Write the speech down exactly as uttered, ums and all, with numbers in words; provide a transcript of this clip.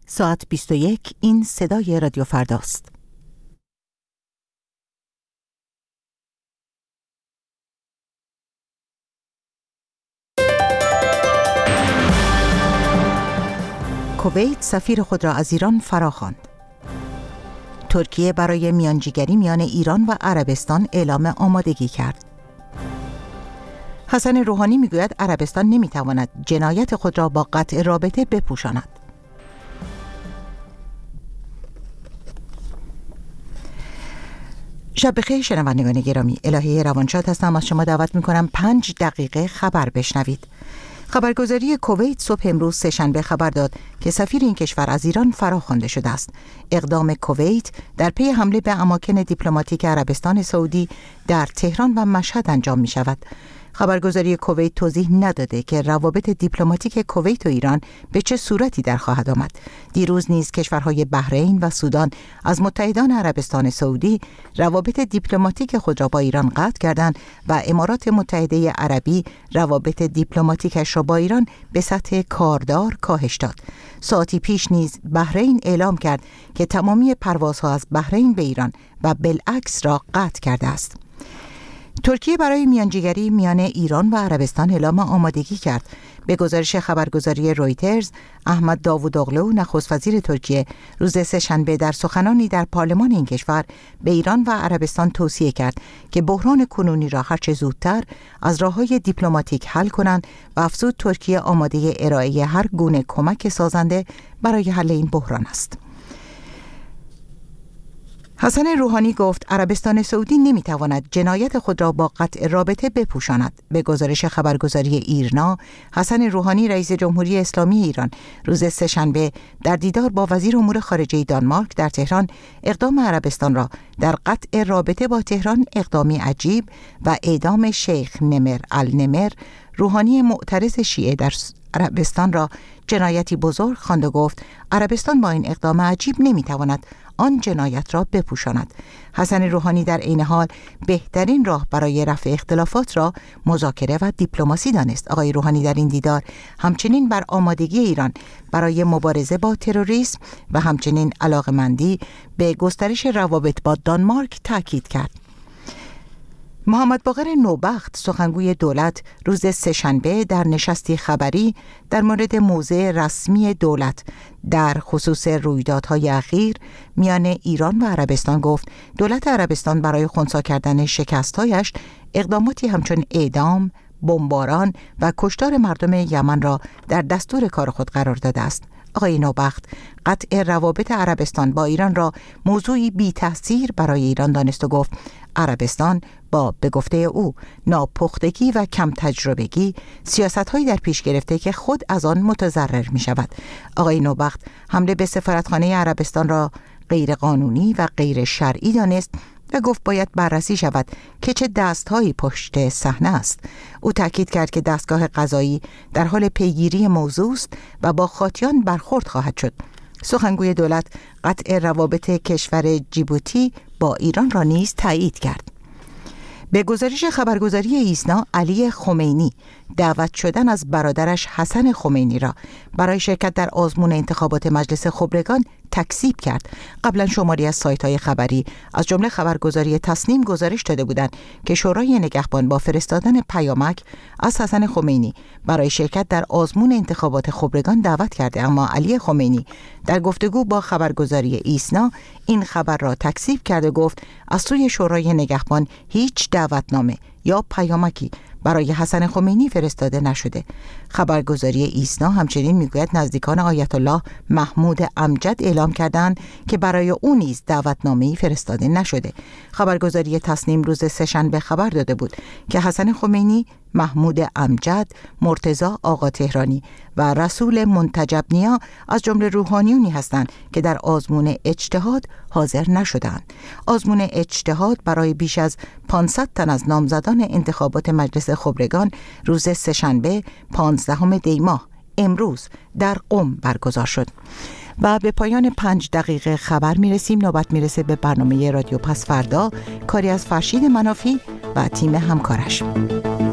ساعت بیست و یک. این صدای رادیو فرداست. کویت سفیر خود را از ایران فراخواند. ترکیه برای میانجیگری میان ایران و عربستان اعلام آمادگی کرد. حسن روحانی میگوید عربستان نمیتواند جنایت خود را با قطع رابطه بپوشاند. شب بخیر شنوندگان گرامی، الهه روانشاد هستم. از شما دعوت میکنم پنج دقیقه خبر بشنوید. خبرگزاری کویت صبح امروز سه‌شنبه خبر داد که سفیر این کشور از ایران فراخوانده شده است. اقدام کویت در پی حمله به اماکن دیپلماتیک عربستان سعودی در تهران و مشهد انجام می شود. خبرگزاری کویت توضیح نداده که روابط دیپلماتیک کویت و ایران به چه صورتی در خواهد آمد. دیروز نیز کشورهای بحرین و سودان از متحدان عربستان سعودی روابط دیپلماتیک خود را با ایران قطع کردند و امارات متحده عربی روابط دیپلماتیکش را با ایران به سطح کاردار کاهش داد. ساعتی پیش نیز بحرین اعلام کرد که تمامی پروازها از بحرین به ایران و بالعکس را قطع کرده است. ترکیه برای میانجیگری میان ایران و عربستان اعلام آمادگی کرد. به گزارش خبرگزاری رویترز، احمد داوودوغلو نخست وزیر ترکیه روز سه‌شنبه در سخنانی در پارلمان این کشور به ایران و عربستان توصیه کرد که بحران کنونی را هرچه زودتر از راه‌های دیپلماتیک حل کنند و افزود ترکیه آماده ارائه هر گونه کمک سازنده برای حل این بحران است. حسن روحانی گفت عربستان سعودی نمیتواند جنایت خود را با قطع رابطه بپوشاند. به گزارش خبرگزاری ایرنا، حسن روحانی رئیس جمهوری اسلامی ایران روز سه‌شنبه در دیدار با وزیر امور خارجه دانمارک در تهران اقدام عربستان را در قطع رابطه با تهران اقدامی عجیب و اعدام شیخ نمر النمر، روحانی معترض شیعه در عربستان را جنایتی بزرگ خواند و گفت عربستان با این اقدام عجیب نمیتواند آن جنایت را بپوشاند. حسن روحانی در عین حال بهترین راه برای رفع اختلافات را مذاکره و دیپلماسی دانست. آقای روحانی در این دیدار همچنین بر آمادگی ایران برای مبارزه با تروریسم و همچنین علاقمندی به گسترش روابط با دانمارک تاکید کرد. محمد باقر نوبخت سخنگوی دولت روز سه‌شنبه در نشستی خبری در مورد موضع رسمی دولت در خصوص رویدادهای اخیر میان ایران و عربستان گفت دولت عربستان برای خنثی کردن شکست‌هایش اقداماتی همچون اعدام، بمباران و کشتار مردم یمن را در دستور کار خود قرار داده است. آقای نوبخت قطع روابط عربستان با ایران را موضوعی بی تأثیر برای ایران دانست و گفت عربستان با به گفته او ناپختگی و کم تجربگی سیاست‌هایی در پیش گرفته که خود از آن متضرر می شود. آقای نوبخت حمله به سفارتخانه عربستان را غیر قانونی و غیر شرعی دانست و گفت باید بررسی شود که چه دست‌هایی پشت صحنه است. او تاکید کرد که دستگاه قضایی در حال پیگیری موضوع است و با خاطیان برخورد خواهد شد. سخنگوی دولت قطع روابط کشور جیبوتی با ایران را نیز تایید کرد. به گزارش خبرگزاری ایسنا، علی خمینی دعوت شدن از برادرش حسن خمینی را برای شرکت در آزمون انتخابات مجلس خبرگان تکذیب کرد. قبلا شماری از سایت‌های خبری از جمله خبرگزاری تصنیم گزارش داده بودند که شورای نگهبان با فرستادن پیامک از حسن خمینی برای شرکت در آزمون انتخابات خبرگان دعوت کرده، اما علی خمینی در گفتگو با خبرگزاری ایسنا این خبر را تکذیب کرد و گفت از سوی شورای نگهبان هیچ دعوتنامه یا پیامکی برای حسن خمینی فرستاده نشده. خبرگزاری ایسنا همچنین میگوید نزدیکان آیت الله محمود امجد اعلام کردند که برای او نیز دعوتنامه‌ای فرستاده نشده. خبرگزاری تصنیم روز سه‌شنبه خبر داده بود که حسن خمینی، محمود امجد، مرتضی آقا تهرانی و رسول منتجب نیا از جمله روحانیونی هستند که در آزمون اجتهاد حاضر نشدند. آزمون اجتهاد برای بیش از پانصد تن از نامزدان انتخابات مجلس خبرگان روز سه‌شنبه پانزدهم دی ماه امروز در قم برگزار شد. و به پایان پنج دقیقه خبر میرسیم. نوبت میرسه به برنامه رادیو پس فردا، کاری از فرشید منافی و تیم همکارش.